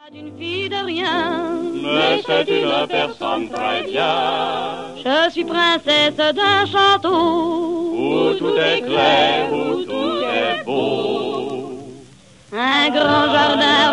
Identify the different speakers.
Speaker 1: D'une fille de rien,
Speaker 2: mais c'est une personne très bien.
Speaker 1: Je suis princesse d'un château
Speaker 2: où tout est clair, où tout est beau.
Speaker 1: Un grand jardin